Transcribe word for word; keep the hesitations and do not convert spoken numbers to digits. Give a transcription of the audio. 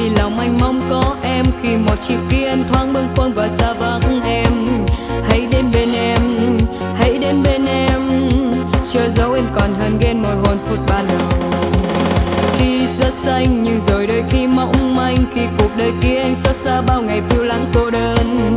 vì lòng anh mong có em. Khi một chiều kia anh thoáng bâng khuâng và xa vắng em, hãy đến bên em, hãy đến bên em, chờ dấu em còn hơn ghen môi hôn phút ban đầu. Khi rất xanh nhưng rồi đôi khi mong manh, khi cuộc đời kia anh xót xa bao ngày phiêu lãng cô đơn.